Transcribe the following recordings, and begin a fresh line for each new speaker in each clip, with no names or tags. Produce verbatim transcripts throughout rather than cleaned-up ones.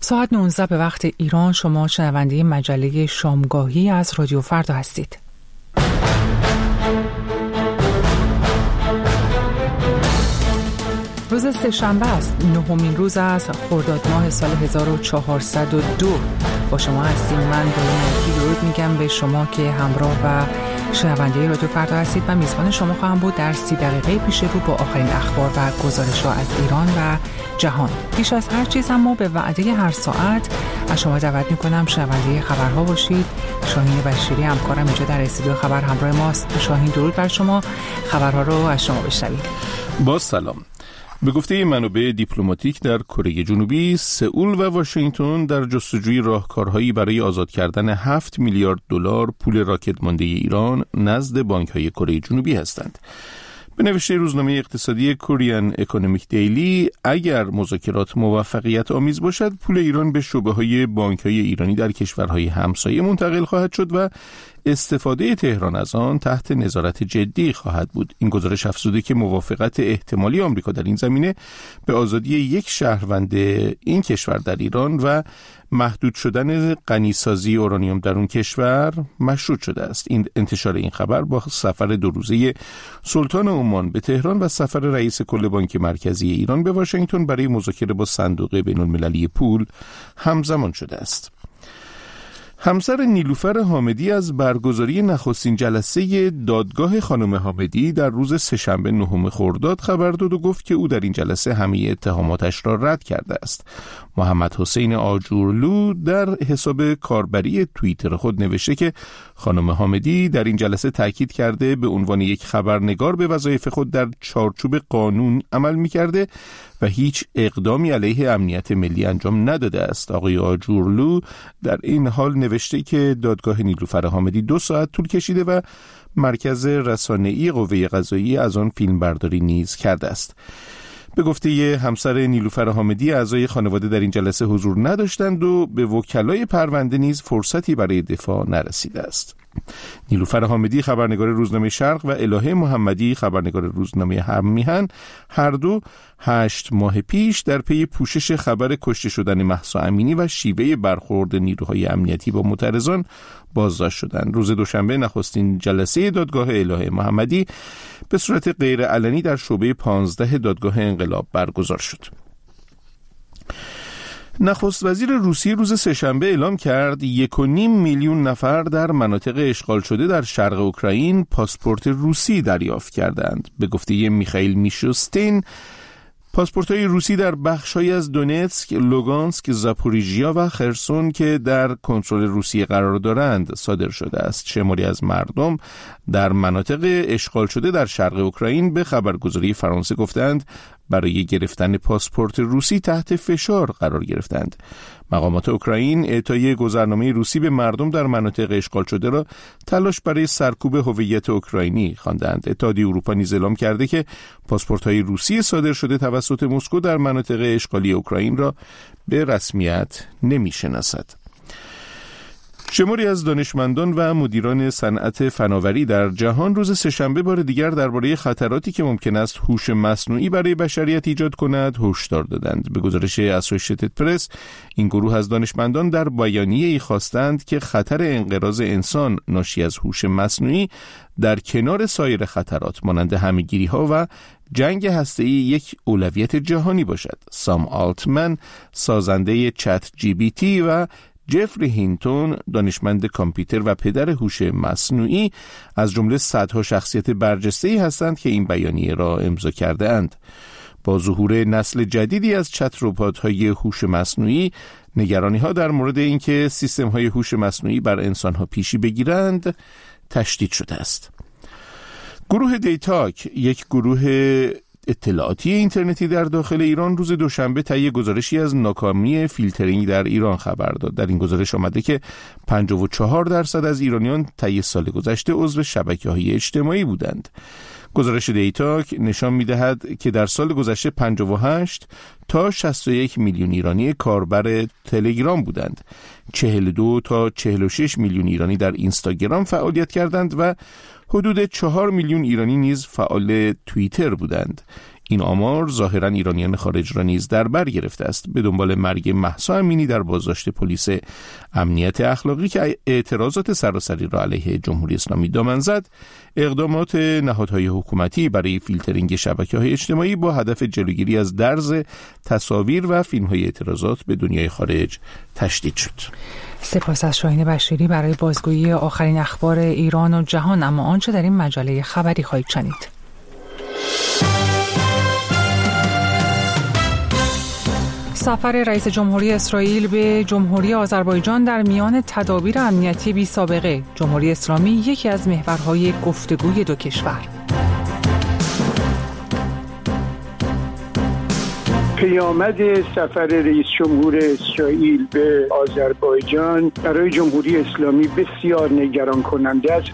ساعت نوزده به وقت ایران. شما شنونده مجله شامگاهی از رادیو فردا هستید. روز سه‌شنبه است، نهمین روز از خرداد ماه سال هزار و چهارصد و دو. با شما هستیم. من دلمکی درود میگم به شما که همراه و شنونده رادیو فردا هستید و میزبان شما خواهم بود در سی دقیقه پیش رو با آخرین اخبار و گزارش‌ها از ایران و جهان. پیش از هر چیز اما به وعده هر ساعت از شما دعوت میکنم شنونده خبرها باشید. شاهین بشیری همکارم اینجا در استودیو خبر همراه ماست. شاهین درود بر شما. خبرها رو از شما بشنوید.
با سلام. به گفته منابع دیپلماتیک در کره جنوبی، سئول و واشنگتن در جستجوی راهکارهایی برای آزاد کردن هفت میلیارد دلار پول راکت مانده ایران نزد بانک‌های کره جنوبی هستند. به نوشته روزنامه اقتصادی کوریان اکونومیک دیلی، اگر مذاکرات موفقیت آمیز باشد، پول ایران به شعبه‌های بانک‌های ایرانی در کشورهای همسایه منتقل خواهد شد و استفاده تهران از آن تحت نظارت جدی خواهد بود. این گزارش افزوده که موافقت احتمالی آمریکا در این زمینه به آزادی یک شهروند این کشور در ایران و محدود شدن غنیسازی اورانیوم در اون کشور مشروط شده است. این انتشار این خبر با سفر دو روزه سلطان عمان به تهران و سفر رئیس کل بانک مرکزی ایران به واشنگتن برای مذاکره با صندوق بین‌المللی پول همزمان شده است. همسر نیلوفر حامدی از برگزاری نخستین جلسه دادگاه خانم حامدی در روز سه‌شنبه نهم خرداد خبر داد و گفت که او در این جلسه همه اتهاماتش را رد کرده است. محمد حسین آجورلو در حساب کاربری توییتر خود نوشته که خانم حامدی در این جلسه تاکید کرده به عنوان یک خبرنگار به وظایف خود در چارچوب قانون عمل می‌کرده و هیچ اقدامی علیه امنیت ملی انجام نداده است. آقای آجورلو در این حال نوشته که دادگاه نیلوفر حامدی دو ساعت طول کشیده و مرکز رسانه‌ای قوه قضاییه از آن فیلم برداری نیز کرده است. به گفته همسر نیلوفر حامدی، اعضای خانواده در این جلسه حضور نداشتند و به وکلای پرونده نیز فرصتی برای دفاع نرسیده است. نیلوفر حامدی خبرنگار روزنامه شرق و الهه محمدی خبرنگار روزنامه هم میهن هر دو هشت ماه پیش در پی پوشش خبر کشته شدن مهسا امینی و شیوه برخورد نیروهای امنیتی با معترضان بازداشت شدند. روز دوشنبه نخستین جلسه دادگاه الهه محمدی به صورت غیر علنی در شعبه پانزده دادگاه انقلاب برگزار شد. نخست وزیر روسیه روز سه‌شنبه اعلام کرد یک و نیم میلیون نفر در مناطق اشغال شده در شرق اوکراین پاسپورت روسی دریافت کردند. به گفته میخائیل میشوستین، پاسپورت‌های روسی در بخش‌هایی از دونتسک، لوگانسک، زاپوریژیا و خرسون که در کنترل روسیه قرار دارند صادر شده است. شماری از مردم در مناطق اشغال شده در شرق اوکراین به خبرگزاری فرانسه گفتند برای گرفتن پاسپورت روسی تحت فشار قرار گرفتند. مقامات اوکراین اعطای گذرنامه روسی به مردم در مناطق اشغال شده را تلاش برای سرکوب هویت اوکراینی خواندند. اتحادیه اروپا نیز اعلام کرده که پاسپورت‌های روسی صادر شده توسط مسکو در مناطق اشغالی اوکراین را به رسمیت نمی‌شناسد. شماری از دانشمندان و مدیران صنعت فناوری در جهان روز سه‌شنبه بار دیگر درباره خطراتی که ممکن است هوش مصنوعی برای بشریت ایجاد کند هشدار دادند. به گزارش اسوسییتد پرس، این گروه از دانشمندان در بیانیه‌ای خواستند که خطر انقراض انسان ناشی از هوش مصنوعی در کنار سایر خطرات مانند همه‌گیری‌ها و جنگ هسته‌ای یک اولویت جهانی باشد. سام آلتمن، سازنده چت جی بی تی، و جفری هینتون، دانشمند کامپیوتر و پدر هوش مصنوعی، از جمله صدها شخصیت برجسته‌ای هستند که این بیانیه را امضا کرده اند. با ظهور نسل جدیدی از چت ربات‌های هوش مصنوعی، نگرانی‌ها در مورد اینکه سیستم‌های هوش مصنوعی بر انسان‌ها پیشی بگیرند تشدید شده است. گروه دیتاک، یک گروه اطلاعاتی اینترنتی در داخل ایران، روز دوشنبه طی گزارشی از ناکامی فیلترینگ در ایران خبر داد. در این گزارش آمده که پنجاه و چهار درصد از ایرانیان طی سال گذشته عضو شبکه‌های اجتماعی بودند. گزارش دیتاک نشان می‌دهد که در سال گذشته پنجاه و هشت تا شصت و یک میلیون ایرانی کاربر تلگرام بودند. چهل و دو تا چهل و شش میلیون ایرانی در اینستاگرام فعالیت کردند و حدود چهار میلیون ایرانی نیز فعال توییتر بودند. این آمار ظاهراً ایرانیان خارج را نیز در بر گرفته است. به دنبال مرگ مهسا امینی در بازداشت پلیس امنیت اخلاقی که اعتراضات سراسری را علیه جمهوری اسلامی دامن زد، اقدامات نهادهای حکومتی برای فیلترینگ شبکه‌های اجتماعی با هدف جلوگیری از درز تصاویر و فیلم‌های اعتراضات به دنیای خارج تشدید شد.
سپاس از شاهین بشیری برای بازگویی آخرین اخبار ایران و جهان. اما آنچه در این مجله خبری خواهید شنید: سفر رئیس جمهوری اسرائیل به جمهوری آذربایجان در میان تدابیر امنیتی بی سابقه. جمهوری اسلامی یکی از محورهای گفتگوی دو کشور.
پیامد سفر رئیس جمهور اسرائیل به آذربایجان برای جمهوری اسلامی بسیار نگران کننده است.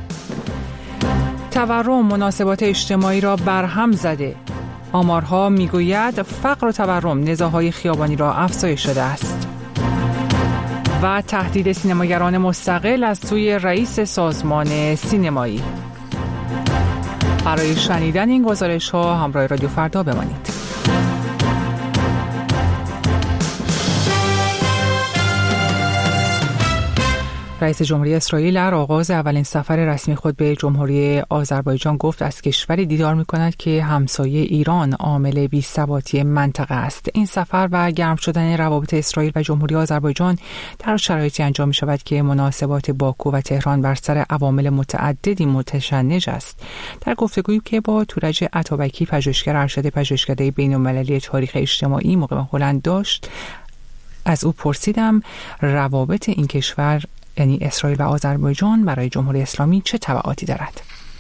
تورم مناسبات اجتماعی را برهم زده. آمارها میگوید فقر و تورم نزاع‌های خیابانی را افزایش داده است. و تهدید سینماگران مستقل از سوی رئیس سازمان سینمایی. برای شنیدن این گزارش‌ها همراه رادیو فردا بمانید. رئیس جمهوری اسرائیل در آغاز اولین سفر رسمی خود به جمهوری آذربایجان گفت از کشوری دیدار می‌کند که همسایه ایران عامل بی‌ثباتی منطقه است. این سفر و گرم شدن روابط اسرائیل و جمهوری آذربایجان در شرایطی انجام می‌شود که مناسبات باکو و تهران بر سر عوامل متعددی متشنج است. در گفتگویی که با تورج عطابکی، پژوهشگر ارشد پژوهشکده بین‌المللی تاریخ اجتماعی مقیم هلند داشت، از او پرسیدم روابط این کشور یعنی اسرائیل و آذربایجان برای جمهوری اسلامی چه تبعاتی دارد؟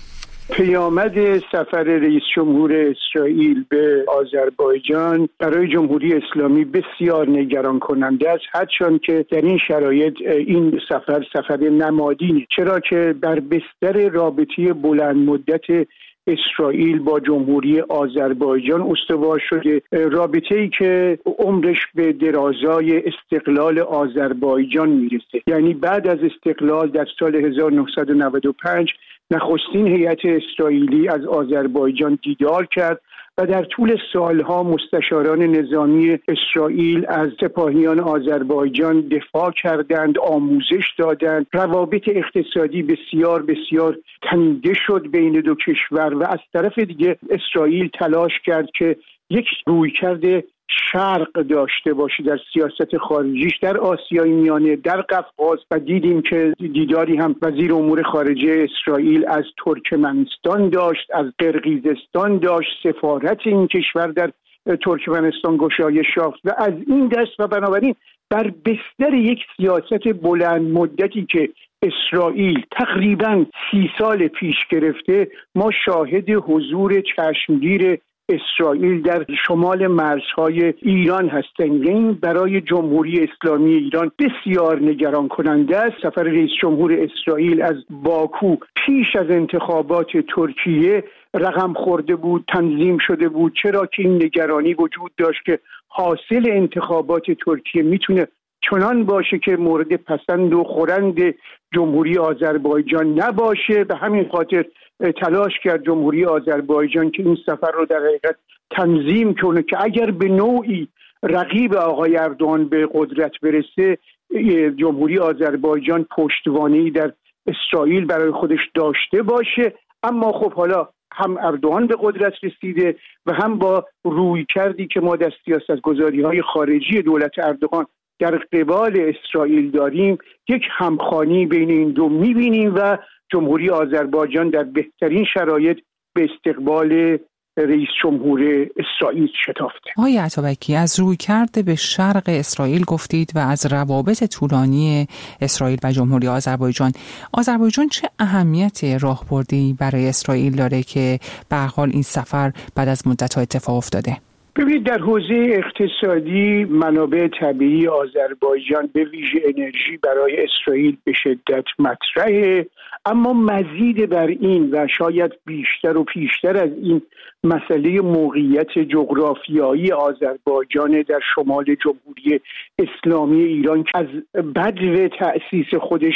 پیامد سفر رئیس جمهور اسرائیل به آذربایجان برای جمهوری اسلامی بسیار نگران کننده است، هرچند که در این شرایط این سفر سفر نمادینه، چرا که بر بستر رابطه بلند مدت اسرائیل با جمهوری آذربایجان استوار شده، رابطه‌ای که عمرش به درازای استقلال آذربایجان میرسه. یعنی بعد از استقلال در سال هزار و نهصد و نود و پنج نخستین هیئت اسرائیلی از آذربایجان دیدار کرد و در طول سالها مستشاران نظامی اسرائیل از سپاهیان آذربایجان دفاع کردند، آموزش دادند. روابط اقتصادی بسیار بسیار تنیده شد بین دو کشور و از طرف دیگه اسرائیل تلاش کرد که یک رویکرد شرق داشته باشه در سیاست خارجیش در آسیای میانه، در قفقاز، و دیدیم که دیداری هم وزیر امور خارجه اسرائیل از ترکمنستان داشت، از قرقیزستان داشت، سفارت این کشور در ترکمنستان گشایش یافت و از این دست و بنابراین بر بستر یک سیاست بلند مدتی که اسرائیل تقریباً سی سال پیش گرفته، ما شاهد حضور چشمگیر اسرائیل در شمال مرزهای ایران هستند. این برای جمهوری اسلامی ایران بسیار نگران کننده است. سفر رئیس جمهور اسرائیل از باکو پیش از انتخابات ترکیه رقم خورده بود، تنظیم شده بود، چرا که این نگرانی وجود داشت که حاصل انتخابات ترکیه میتونه چنان باشه که مورد پسند و خورند جمهوری آذربایجان نباشه. به همین خاطر تلاش کرد جمهوری آذربایجان که این سفر رو در حقیقت تنظیم کنه که اگر به نوعی رقیب آقای اردوغان به قدرت برسه، جمهوری آذربایجان پشتوانه‌ای در اسرائیل برای خودش داشته باشه. اما خب حالا هم اردوغان به قدرت رسیده و هم با روی کردی که ما در سیاست‌گذاری‌های خارجی دولت اردوغان در قبال اسرائیل داریم، یک همخوانی بین این دو می‌بینیم و جمهوری آذربایجان در بهترین شرایط به استقبال رئیس جمهور اسرائیل شتافته.
آقای عطابکی، از رویکرد به شرق اسرائیل گفتید و از روابط طولانی اسرائیل و جمهوری آذربایجان. آذربایجان چه اهمیت راهبردی برای اسرائیل داره که به هر حال این سفر بعد از مدت‌ها اتفاق افتاده؟
ببینید، در حوزه اقتصادی منابع طبیعی آذربایجان به ویژه انرژی برای اسرائیل به شدت مطرحه، اما مزید بر این و شاید بیشتر و پیشتر از این مسئله موقعیت جغرافیایی آذربایجان در شمال جمهوری اسلامی ایران که از بدو تأسیس خودش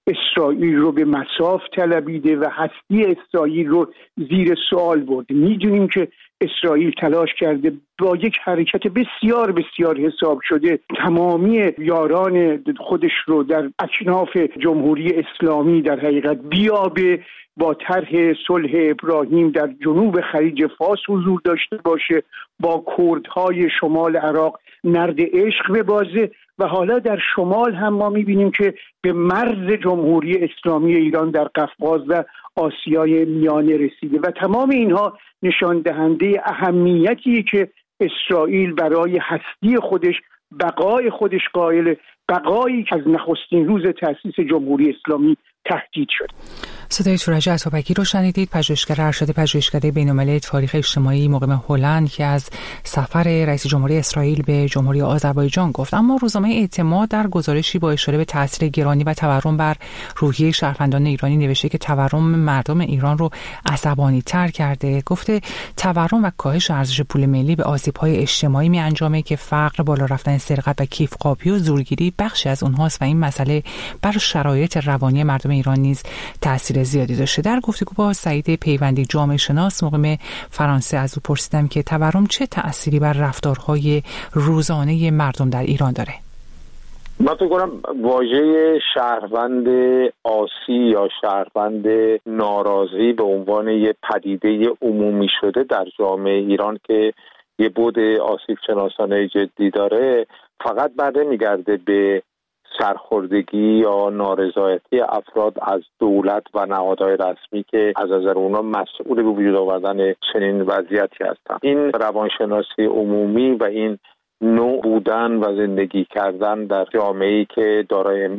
اسرائیل رو به مصاف طلبیده و هستی اسرائیل رو زیر سوال برده. میدونیم که اسرائیل تلاش کرده با یک حرکت بسیار بسیار حساب شده تمامی یاران خودش رو در اکناف جمهوری اسلامی در حقیقت بیابه، با طرح صلح ابراهیم در جنوب خلیج فارس حضور داشته باشه، با کردهای شمال عراق نرد عشق ببازه و حالا در شمال هم ما میبینیم که به مرز جمهوری اسلامی ایران در قفقاز و آسیای میانه رسیده و تمام اینها نشان دهنده اهمیتی که اسرائیل برای هستی خودش، بقای خودش قائل، بقایی که از نخستین روز تأسیس جمهوری اسلامی تهدید شد.
صدای تورج عطابکی رو شنیدید، پژوهشگر ارشد پژوهشکده بین‌المللی تاریخ اجتماعی مقیم هلند که از سفر رئیس جمهوری اسرائیل به جمهوری آذربایجان گفت. اما روزنامه اعتماد در گزارشی با اشاره به تاثیر گرانی و تورم بر روحیه شهروندان ایرانی نوشته که تورم مردم ایران رو عصبانی تر کرده. گفته تورم و کاهش ارزش پول ملی به آسیب‌های اجتماعی می‌انجامه که فقر، بالا رفتن سرقت و کیف‌قاپی و زورگیری بخشی از اونهاست و این مسئله بر شرایط روانی مردم ایران نیز تاثیر زیادی داشته. در گفتگو با سعید پیوندی جامعه شناس مقیم فرانسه از او پرسیدم که تورم چه تأثیری بر رفتارهای روزانه مردم در ایران داره.
من فکر کنم واژه شهروند آسی یا شهروند ناراضی به عنوان یه پدیده عمومی شده در جامعه ایران که یه بود آسیب شناسانه جدی داره فقط بعد نمیگرده به سرخوردگی یا نارضایتی افراد از دولت و نهادهای رسمی که از نظر اونا مسئول به وجود آوردن چنین وضعیتی هستند. این روانشناسی عمومی و این نوع بودن و زندگی کردن در جامعه‌ای که دارای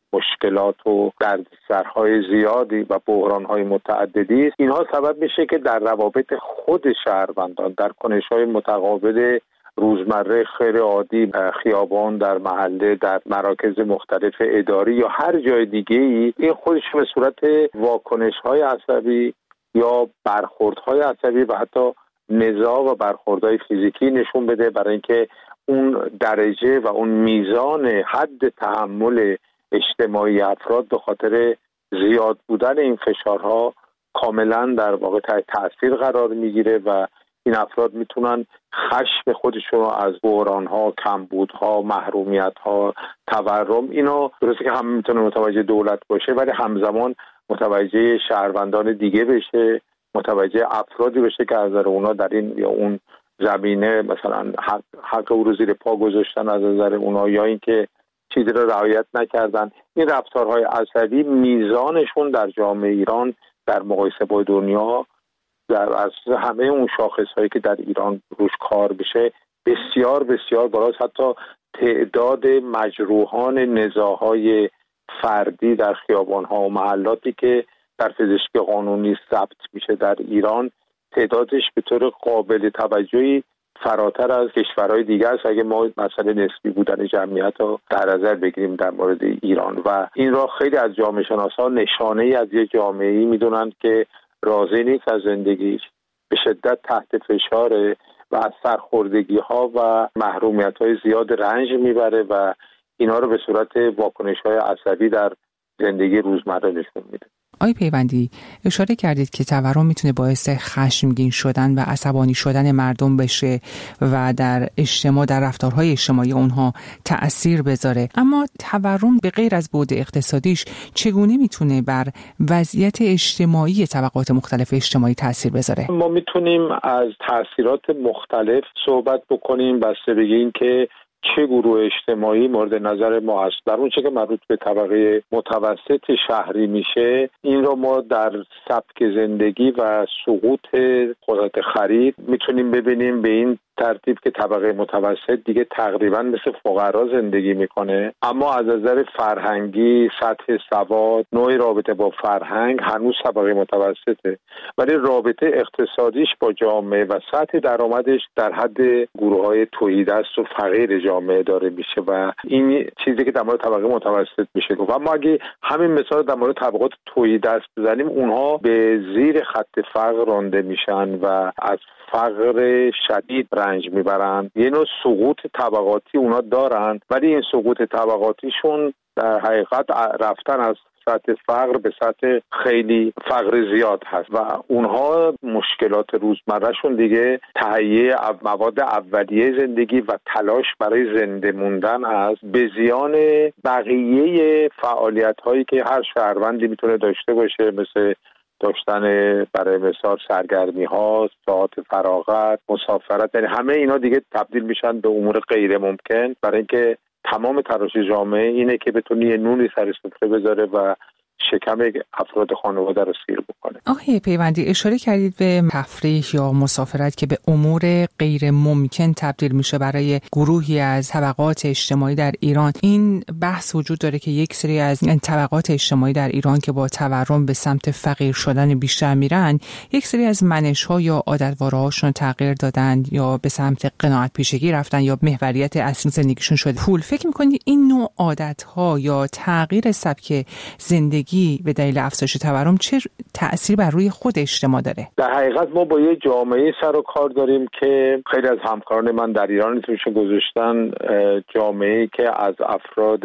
مشکلات و دردسرهای زیادی و بحرانهای متعددی است، اینها سبب میشه که در روابط خود شهروندان در کنش‌های متقابل روزمره خیر عادی، خیابان، در محله، در مراکز مختلف اداری یا هر جای دیگه ای، این خودش به صورت واکنش‌های عصبی یا برخوردهای عصبی و حتی نزاع و برخوردهای فیزیکی نشون بده، برای اینکه اون درجه و اون میزان حد تحمل اجتماعی افراد به خاطر زیاد بودن این فشارها کاملا در واقع تحت تاثیر قرار میگیره و این افراد میتونن خشم خودشون رو از بحران‌ها، کمبودها، محرومیت‌ها، تورم، اینا درسته که هم میتونه متوجه دولت باشه ولی همزمان متوجه شهروندان دیگه بشه، متوجه افرادی بشه که از نظر اونا در این یا اون زمینه مثلا حق, حق او رو زیر پا گذاشتن از نظر اونا یا اینکه چیزی رو رعایت نکردن. این رفتارهای عصبی میزانشون در جامعه ایران در مقایسه با دنیا در از همه اون شاخص‌هایی که در ایران روش کار بشه بسیار بسیار بالاست. حتی تعداد مجروحان نزاع‌های فردی در خیابان‌ها و محلاتی که در پزشکی قانونی ثبت میشه در ایران تعدادش به طور قابل توجهی فراتر از کشورهای دیگه است اگه ما مسئله نسبی بودن جمعیت رو در نظر بگیریم در مورد ایران. و این را خیلی از جامعه شناسان نشانه ای از یک جامعه‌ای میدونند که راضی نیست از زندگیش، به شدت تحت فشاره و از سرخوردگی ها و محرومیت های زیاد رنج میبره و اینا رو به صورت واکنش های عصبی در زندگی روزمره نشون میده.
آقای پیوندی اشاره کردید که تورم میتونه باعث خشمگین شدن و عصبانی شدن مردم بشه و در اجتماع در رفتارهای اجتماعی اونها تأثیر بذاره، اما تورم به غیر از بعد اقتصادیش چگونه میتونه بر وضعیت اجتماعی طبقات مختلف اجتماعی تأثیر بذاره؟
ما میتونیم از تأثیرات مختلف صحبت بکنیم بسته به اینکه چه گروه اجتماعی مورد نظر ما هست. در اون چه که مربوط به طبقه متوسط شهری میشه، این رو ما در سبک زندگی و سقوط قدرت خرید میتونیم ببینیم به این ترتیب که طبقه متوسط دیگه تقریبا مثل فقرا زندگی میکنه، اما از نظر فرهنگی، سطح سواد، نوع رابطه با فرهنگ هنوز طبقه متوسطه، ولی رابطه اقتصادیش با جامعه و سطح درآمدش در حد گروه‌های تهیدست و فقیر جامعه داره میشه و این چیزی که در مورد طبقه متوسط میشه گفت. اما اگه همین مثال در مورد طبقات تهیدست بزنیم، اونها به زیر خط فقر رانده میشن و از فقر شدید رنج میبرن. یه نوع سقوط طبقاتی اونا دارن، ولی این سقوط طبقاتیشون در حقیقت رفتن از سطح فقر به سطح خیلی فقر زیاد هست و اونها مشکلات روزمرهشون دیگه تهیه مواد اولیه زندگی و تلاش برای زنده موندن هست، به زیان بقیه فعالیت هایی که هر شهروندی میتونه داشته باشه، مثل داشتن برای مثال سرگرمی ها، ساعت فراغت، مسافرت. یعنی همه اینا دیگه تبدیل میشن به امور غیر ممکن، برای اینکه تمام تلاش جامعه اینه که بتونه یه نونی سر سفره بذاره و شکم افراد خانواده رو سیر بکنه.
آقای پیوندی، اشاره کردید به تفریح یا مسافرت که به امور غیر ممکن تبدیل میشه برای گروهی از طبقات اجتماعی در ایران. این بحث وجود داره که یک سری از این طبقات اجتماعی در ایران که با تورم به سمت فقیر شدن بیشتر میرن، یک سری از منش‌ها یا عادت‌واره‌هاشون تغییر دادن یا به سمت قناعت پیشگی رفتن یا محوریت اصلی زندگیشون شده پول. فکر می‌کنید این نوع عادت‌ها یا تغییر سبک زندگی به دلیل افزایش تورم چه تأثیر بر روی خود اجتماع داره؟
در حقیقت ما با یه جامعه سر و کار داریم که خیلی از همکاران من در ایران توش گذاشتن جامعه‌ای که از افراد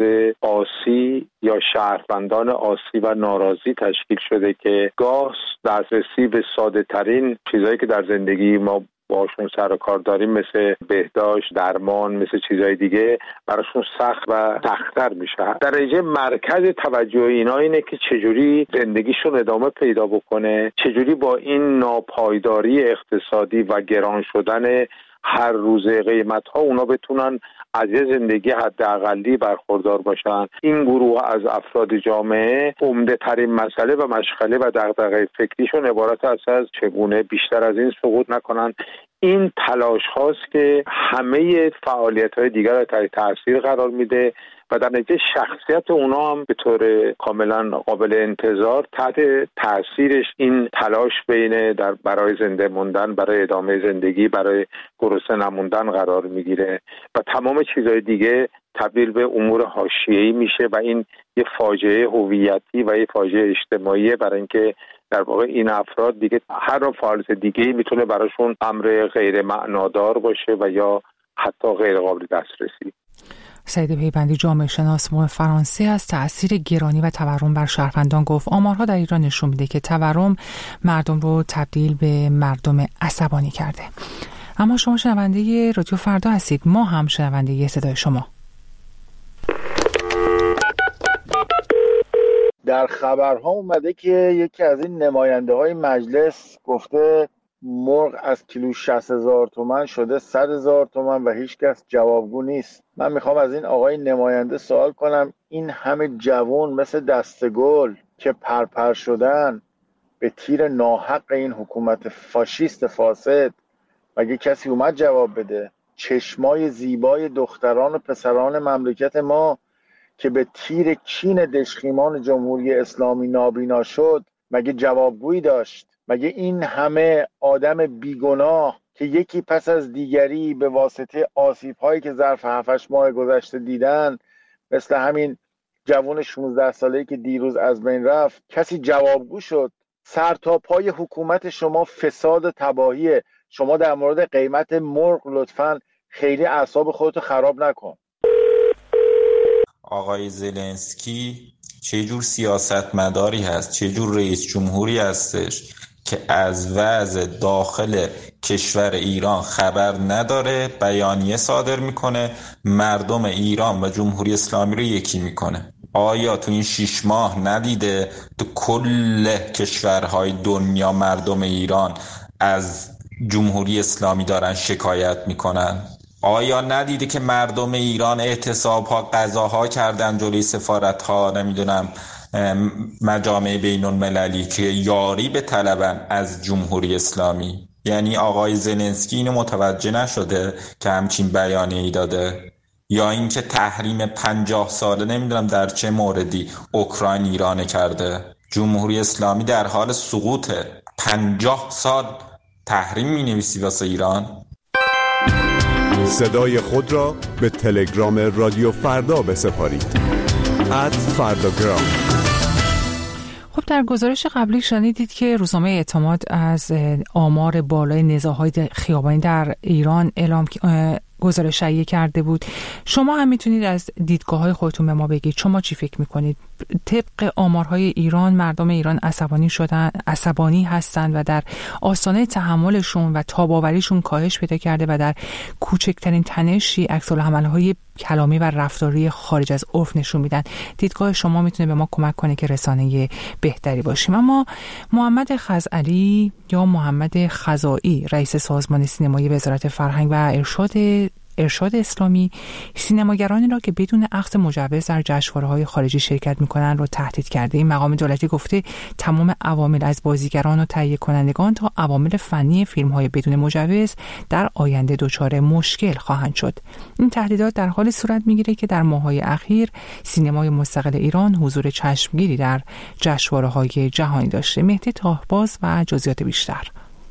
آسی یا شهروندان آسی و ناراضی تشکیل شده که گاه دسترسی به ساده ترین چیزهایی که در زندگی ما باشون سر و کار داریم، مثل بهداشت، درمان، مثل چیزهای دیگه، براشون سخت و سخت‌تر میشه. در نتیجه مرکز توجه اینا اینه که چجوری زندگیشون ادامه پیدا بکنه، چجوری با این ناپایداری اقتصادی و گران شدن هر روزه قیمت‌ها اونا بتونن از یه زندگی حداقلی برخوردار باشن. این گروه از افراد جامعه عمده ترین مسئله و مشغله و دغدغه فکریشون عبارت است از چگونه بیشتر از این سقوط نکنن. این تلاش هاست که همه فعالیت های دیگر رو تحت تاثیر قرار میده و در نتیجه شخصیت اونا هم به طور کاملا قابل انتظار تحت تاثیرش این تلاش بین در برای زنده موندن، برای ادامه زندگی، برای گرسنه نموندن قرار میگیره و تمام چیزهای دیگه تبدیل به امور حاشیه‌ای میشه و این یه فاجعه هویتی و یه فاجعه اجتماعیه، برای اینکه در واقع این افراد دیگه هر نوع فعالیت دیگه‌ای میتونه براشون امر غیر معنادار باشه و یا حتی غیر قابل دسترسی.
سعید پیوندی، جامعه شناس مهم فرانسه، از تأثیر گرانی و تورم بر شهروندان گفت آمارها در ایران نشون میده که تورم مردم رو تبدیل به مردم عصبانی کرده. اما شما شنونده رادیو فردا هستید، ما هم شنونده صدای شما.
در خبرها اومده که یکی از این نماینده های مجلس گفته مرغ از کیلو شصت هزار تومان شده صد هزار تومان و هیچ کس جوابگو نیست. من میخوام از این آقای نماینده سوال کنم، این همه جوان مثل دستگل که پرپر شدن به تیر ناحق این حکومت فاشیست فاسد، مگه کسی اومد جواب بده؟ چشمای زیبای دختران و پسران مملکت ما که به تیر کین دژخیمان جمهوری اسلامی نابینا شد، مگه جوابگویی داشت؟ مگه این همه آدم بیگناه که یکی پس از دیگری به واسطه آسیب‌هایی که ظرف هفت ماه گذشته دیدن، مثل همین جوان شانزده ساله‌ای که دیروز از بین رفت، کسی جوابگو شد؟ سر تا پای حکومت شما فساد و تباهیه. شما در مورد قیمت مرغ لطفاً خیلی اعصاب خودتو خراب نکن.
آقای زلنسکی چه جور سیاستمداری هست، چه جور رئیس جمهوری هستش که از وضع داخل کشور ایران خبر نداره، بیانیه صادر میکنه، مردم ایران و جمهوری اسلامی رو یکی میکنه. آیا تو این شیش ماه ندیده تو کل کشورهای دنیا مردم ایران از جمهوری اسلامی دارن شکایت میکنن؟ آیا ندیده که مردم ایران اعتصاب ها، قضاها کردن جلوی سفارت ها، نمیدونم مجامع بین المللی که یاری به طلبن از جمهوری اسلامی؟ یعنی آقای زلنسکی اینو متوجه نشده که همچین بیانیه‌ای داده؟ یا اینکه تحریم پنجاه ساله نمیدونم در چه موردی اوکراین ایران کرده؟ جمهوری اسلامی در حال سقوطه. پنجاه سال تحریم می نویسی واسه ایران؟
صدای خود را به تلگرام رادیو فردا بسپارید. ات فرداگرام.
خب در گزارش قبلی شنیدید که روزنامه اعتماد از آمار بالای نزاع‌های خیابانی در ایران اعلام گزارش تهیه کرده بود. شما هم میتونید از دیدگاه‌های خودتون به ما بگید شما چی فکر میکنید؟ طبق آمارهای ایران مردم ایران عصبانی شدن، عصبانی هستند و در آستانه تحملشون و تاب‌آوریشون کاهش پیدا کرده و در کوچکترین تنشی عکس‌العمل‌های کلامی و رفتاری خارج از عرف نشون میدن. دیدگاه شما میتونه به ما کمک کنه که رسانه بهتری باشیم. اما محمد خزعلی یا محمد خزائی، رئیس سازمان سینمایی وزارت فرهنگ و ارشاد ارشاد اسلامی، سینماگرانی را که بدون اخذ مجوز در جشنواره‌های خارجی شرکت می‌کنند را تهدید کرده. این مقام دولتی گفته تمام عوامل از بازیگران و تهیه کنندگان تا عوامل فنی فیلم‌های بدون مجوز در آینده دچار مشکل خواهند شد. این تهدیدات در حال صورت می‌گیره که در ماه‌های اخیر سینمای مستقل ایران حضور چشمگیری در جشنواره‌های جهانی داشته. مهدی طاهباز و جزئیات بیشتر.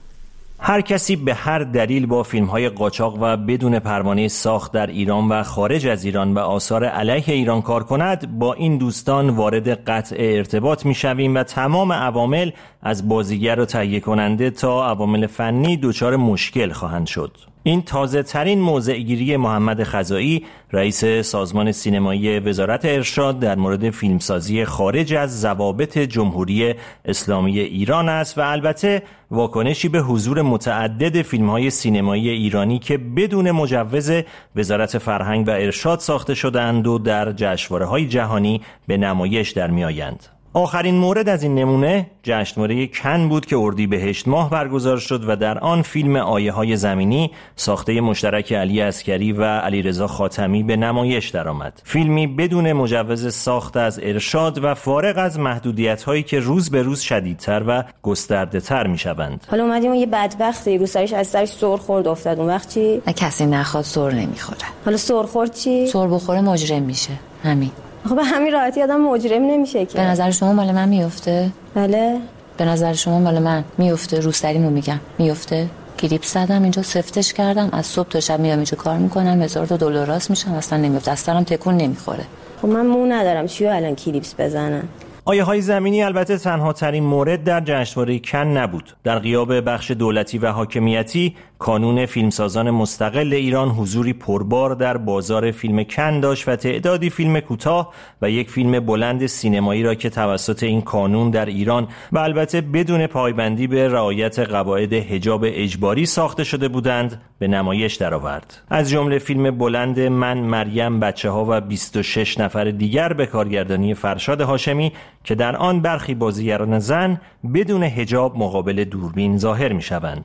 هر کسی به هر دلیل با فیلم‌های قاچاق و بدون پروانه ساخت در ایران و خارج از ایران و آثار علیه ایران کار کند، با این دوستان وارد قطع ارتباط می‌شویم و تمام عوامل از بازیگر و تهیه کننده تا عوامل فنی دچار مشکل خواهند شد. این تازه ترین موضع‌گیری محمد خزائی، رئیس سازمان سینمایی وزارت ارشاد در مورد فیلمسازی خارج از ضوابط جمهوری اسلامی ایران است و البته واکنشی به حضور متعدد فیلم‌های سینمایی ایرانی که بدون مجوز وزارت فرهنگ و ارشاد ساخته شده‌اند و در جشنواره‌های جهانی به نمایش در می‌آیند. آخرین مورد از این نمونه جشنواره کن بود که اردیبهشت ماه برگزار شد و در آن فیلم آیه‌های زمینی ساخته مشترک علی عسکری و علیرضا خاتمی به نمایش درآمد. فیلمی بدون مجوز ساخت از ارشاد و فارغ از محدودیت‌هایی که روز به روز شدیدتر و گسترده‌تر می‌شوند.
حالا اومدیم یه بدبختی رو سرش از سرش سر خورد افتاد، اون وقت چی؟
نه کسی نخواد سر نمیخوره.
حالا سر خورد چی؟
سر بخوره مجرم میشه. همین.
خب به همین راحتی آدم مجرم نمیشه که.
به نظر شما مال من میفته؟
بله.
به نظر شما مال من میفته؟ روسریمو میگم میفته؟ کلیپ زدم اینجا سفتش کردم، از صبح تا شب میام اینجا کار میکنم، هزار تا دلار راست میشم، اصلا نمیفته، اصلا تکون نمیخوره.
خب من مو ندارم چیو الان کلیپس بزنم؟
آیه‌های زمینی البته تنها ترین مورد در جشنواره کن نبود. در غیاب بخش دولتی و حاکمیتی، کانون فیلمسازان مستقل ایران حضوری پربار در بازار فیلم کن داشت و تعدادی فیلم کوتاه و یک فیلم بلند سینمایی را که توسط این کانون در ایران و البته بدون پایبندی به رعایت قواعد حجاب اجباری ساخته شده بودند به نمایش درآورد. از جمله فیلم بلند من، مریم، بچه‌ها و بیست و شش نفر دیگر به کارگردانی فرشاد هاشمی که در آن برخی بازیگران زن بدون حجاب مقابل دوربین ظاهر می‌شوند.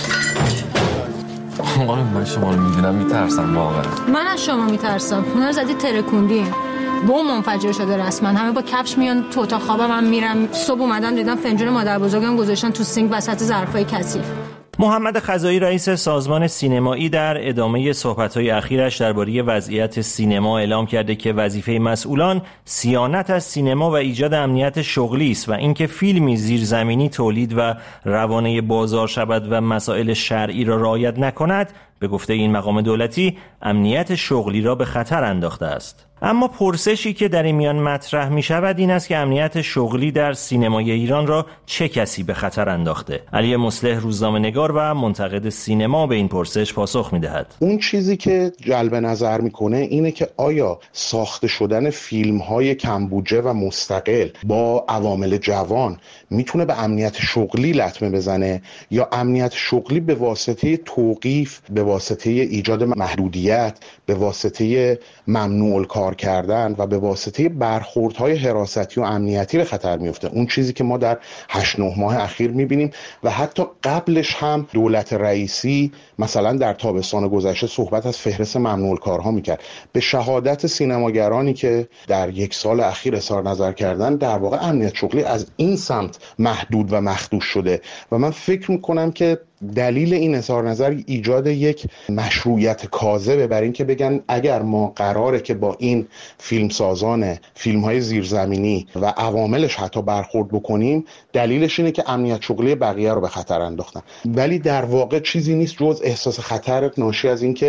من شما رو می‌بینم میترسم واقعا.
من از شما میترسم. اونا رو زدی ترکوندی. بوم منفجر شده رسما. همه با کفش میان تو اتاق خوابم، من میرم صبح اومدم دیدم فنجون مادر بزرگم گذاشتن تو سینک وسط ظرفای کثیف.
محمد خزائی، رئیس سازمان سینمایی، در ادامه صحبت‌های اخیرش درباره وضعیت سینما اعلام کرده که وظیفه مسئولان صیانت از سینما و ایجاد امنیت شغلی است و اینکه فیلمی زیرزمینی تولید و روانه بازار شود و مسائل شرعی را رعایت نکند، به گفته این مقام دولتی، امنیت شغلی را به خطر انداخته است. اما پرسشی که در این میان مطرح می شود این است که امنیت شغلی در سینمای ایران را چه کسی به خطر انداخته؟ علی مصلح، روزنامه‌نگار و منتقد سینما، به این پرسش پاسخ می دهد.
اون چیزی که جلب نظر میکنه اینه که آیا ساخته شدن فیلم های کم بودجه و مستقل با عوامل جوان میتونه به امنیت شغلی لطمه بزنه یا امنیت شغلی به واسطه توقیف، به واسطه ایجاد محدودیت، به واسطه ممنوع الکار کردن و به واسطه برخوردهای حراستی و امنیتی به خطر میفته. اون چیزی که ما در هشت نه ماه اخیر میبینیم و حتی قبلش هم دولت رئیسی مثلا در تابستان گذشته صحبت از فهرست ممنوع الکارها میکرد. به شهادت سینماگرانی که در یک سال اخیر اظهار نظر کردن، در واقع امنیت شغلی از این سمت محدود و مخدوش شده و من فکر میکنم که دلیل این اظهار نظر ایجاد یک مشروعیت کاذبه برای اینکه بگن اگر ما قراره که با این فیلمسازان فیلم‌های زیرزمینی و عواملش حتی برخورد بکنیم، دلیلش اینه که امنیت شغلی بقیه رو به خطر انداختن. ولی در واقع چیزی نیست جز احساس خطر ناشی از اینکه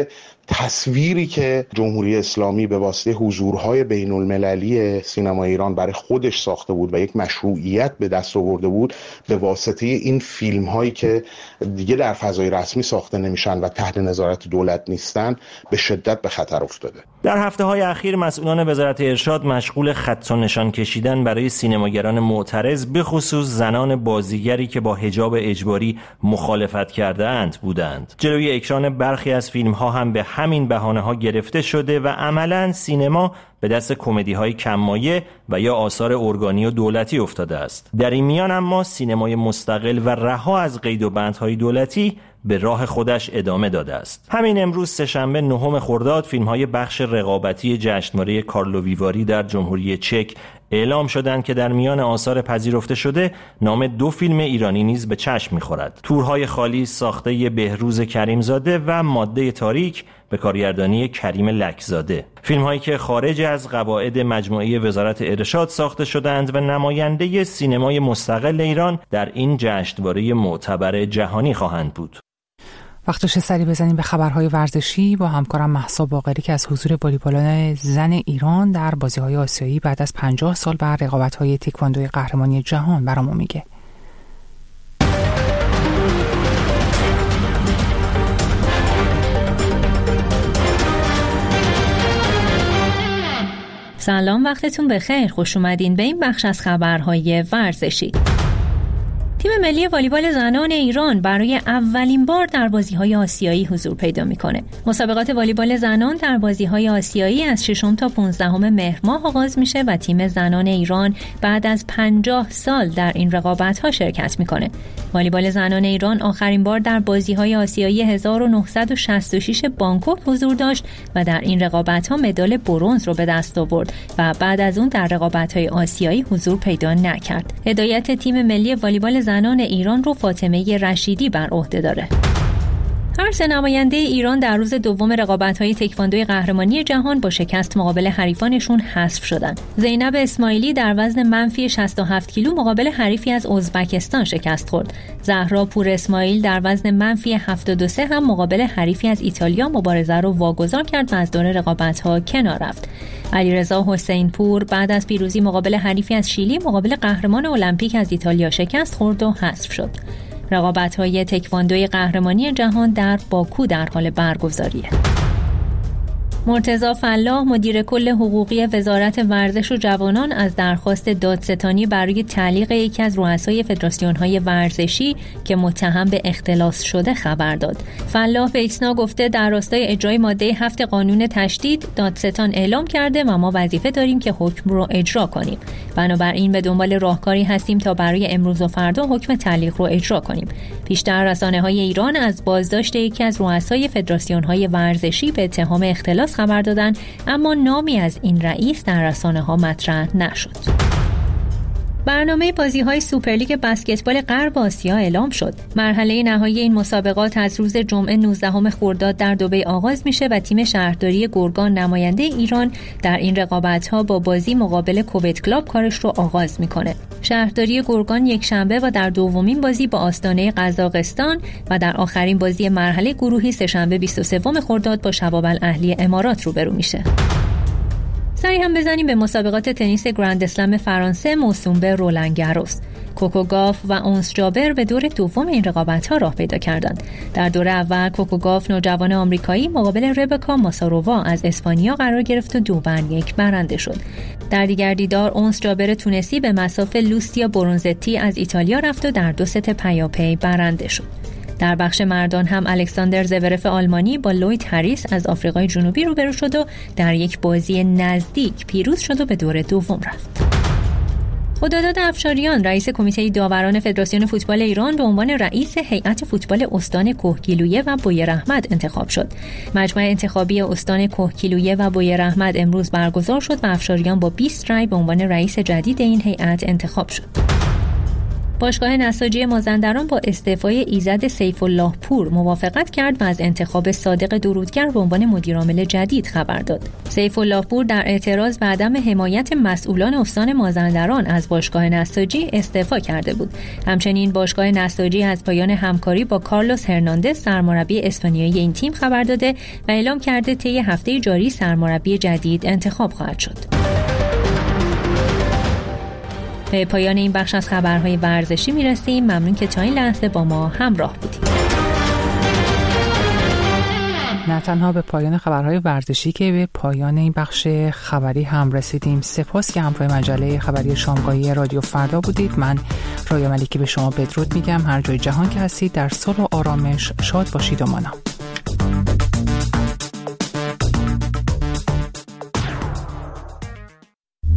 تصویری که جمهوری اسلامی به واسطه حضورهای بین المللی سینما ایران برای خودش ساخته بود و یک مشروعیت به دست آورده بود، به واسطه این فیلم هایی که دیگه در فضای رسمی ساخته نمیشن و تحت نظارت دولت نیستن، به شدت به خطر افتاده.
در هفته های اخیر مسئولان وزارت ارشاد مشغول خط و نشان کشیدن برای سینماگران معترض، به خصوص زنان بازیگری که با حجاب اجباری مخالفت کرده اند بودند. جلوی اکران برخی از فیلم ها هم به همین بهانه ها گرفته شده و عملاً سینما به دست کمدی های کم‌مایه و یا آثار ارگانی و دولتی افتاده است. در این میان اما سینمای مستقل و رها از قید و بندهای دولتی به راه خودش ادامه داده است. همین امروز سه‌شنبه نهم خرداد فیلم‌های بخش رقابتی جشنواره کارلو ویواری در جمهوری چک اعلام شدند که در میان آثار پذیرفته شده نام دو فیلم ایرانی نیز به چشم می‌خورد. تورهای خالی ساخته بهروز کریمزاده و ماده تاریک به کارگردانی کریم لکزاده. فیلم‌هایی که خارج از قواعد مجموعه وزارت ارشاد ساخته شدند و نماینده سینمای مستقل ایران در این جشنواره معتبر جهانی خواهند بود.
وقتش سری بزنیم به خبرهای ورزشی با همکارم مهسا باقری که از حضور والیبالان زن ایران در بازی‌های آسیایی بعد از پنجاه سال و رقابت‌های تکواندوی قهرمانی جهان برامون میگه.
سلام، وقتتون بخیر. خوش اومدین به این بخش از خبرهای ورزشی. تیم ملی والیبال زنان ایران برای اولین بار در بازی‌های آسیایی حضور پیدا می‌کنه. مسابقات والیبال زنان در بازی‌های آسیایی از ششم تا پانزدهم مهر ماه آغاز میشه و تیم زنان ایران بعد از پنجاه سال در این رقابت‌ها شرکت می‌کنه. والیبال زنان ایران آخرین بار در بازی‌های آسیایی هزار و نهصد و شصت و شش بانکوک حضور داشت و در این رقابت‌ها مدال برنز رو به دست آورد و بعد از اون در رقابت‌های آسیایی حضور پیدا نکرد. هدایت تیم ملی والیبال زنان ایران رو فاطمه رشیدی بر عهده داره. هر سه نماینده ایران در روز دوم رقابت‌های تکواندوی قهرمانی جهان با شکست مقابل حریفانشون حذف شدند. زینب اسماعیلی در وزن منفی شصت و هفت کیلو مقابل حریفی از ازبکستان شکست خورد. زهرا پور اسماعیل در وزن منفی هفتاد و سه هم مقابل حریفی از ایتالیا مبارزه رو واگذار کرد و از دور رقابت‌ها کنار رفت. علیرضا حسین پور بعد از پیروزی مقابل حریفی از شیلی مقابل قهرمان المپیک از ایتالیا شکست خورد و حذف شد. رقابت‌های تکواندوی قهرمانی جهان در باکو در حال برگزاریه. مرتضی فلاح مدیر کل حقوقی وزارت ورزش و جوانان از درخواست دادستانی برای تعلیق یکی از رؤسای فدراسیون‌های ورزشی که متهم به اختلاس شده خبر داد. فلاح به ایکسنا گفته در راستای اجرای ماده هفت قانون تشدید دادستان اعلام کرده و ما وظیفه داریم که حکم رو اجرا کنیم. بنابراین به دنبال راهکاری هستیم تا برای امروز و فردا حکم تعلیق رو اجرا کنیم. پیشتر رسانه‌های ایران از بازداشت یکی از رؤسای فدراسیون‌های ورزشی به اتهام اختلاس خبر دادن، اما نامی از این رئیس در رسانه‌ها مطرح نشد. برنامه بازی‌های سوپرلیگ بسکتبال غرب آسیا اعلام شد. مرحله نهایی این مسابقات از روز جمعه نوزدهم خرداد در دبی آغاز میشه و تیم شهرداری گرگان نماینده ایران در این رقابت‌ها با بازی مقابل کویت کلاب کارش رو آغاز میکنه. شهرداری گرگان یک شنبه و در دومین بازی با آستانه قزاقستان و در آخرین بازی مرحله گروهی سه‌شنبه بیست و سوم خرداد با شباب الاهلی امارات روبرو میشه. سری هم بزنیم به مسابقات تنیس گرند اسلم فرانسه موسوم به رولان گاروس. کوکو گاف و اونس جابر به دور دوم این رقابت‌ها راه پیدا کردند. در دور اول کوکو گاف نوجوان آمریکایی مقابل ربکا ماسارووا از اسپانیا قرار گرفت و دو بر یک برنده شد. در دیگر دیدار اونس جابر تونسی به مصاف لوستیا برونزتی از ایتالیا رفت و در دو ست پیاپی برنده شد. در بخش مردان هم الکساندر زورف آلمانی با لوید هریس از آفریقای جنوبی روبرو شد و در یک بازی نزدیک پیروز شد و به دور دوم رفت. خداداد افشاریان رئیس کمیته داوران فدراسیون فوتبال ایران به عنوان رئیس هیئت فوتبال استان کهگیلویه و بویراحمد انتخاب شد. مجمع انتخابی استان کهگیلویه و بویراحمد امروز برگزار شد و افشاریان با بیست رای به عنوان رئیس جدید این هیئت انتخاب شد. باشگاه نساجی مازندران با استعفای ایزد سیف الله پور موافقت کرد و از انتخاب صادق درودگر به عنوان مدیرعامل جدید خبر داد. سیف الله پور در اعتراض به عدم حمایت مسئولان استان مازندران از باشگاه نساجی استعفا کرده بود. همچنین باشگاه نساجی از پایان همکاری با کارلوس هرناندز سرمربی اسپانیایی این تیم خبر داده و اعلام کرده طی هفته جاری سرمربی جدید انتخاب خواهد شد. به پایان این بخش از خبرهای ورزشی میرسیم. ممنون که تا این لحظه با ما همراه بودید.
نه تنها به پایان خبرهای ورزشی که به پایان این بخش خبری هم رسیدیم. سپاس که همراه مجله خبری شامگاهی رادیو فردا بودید. من رایه ملیکی به شما بدرود میگم. هر جای جهان که هستید در صلح و آرامش شاد باشید و مانا.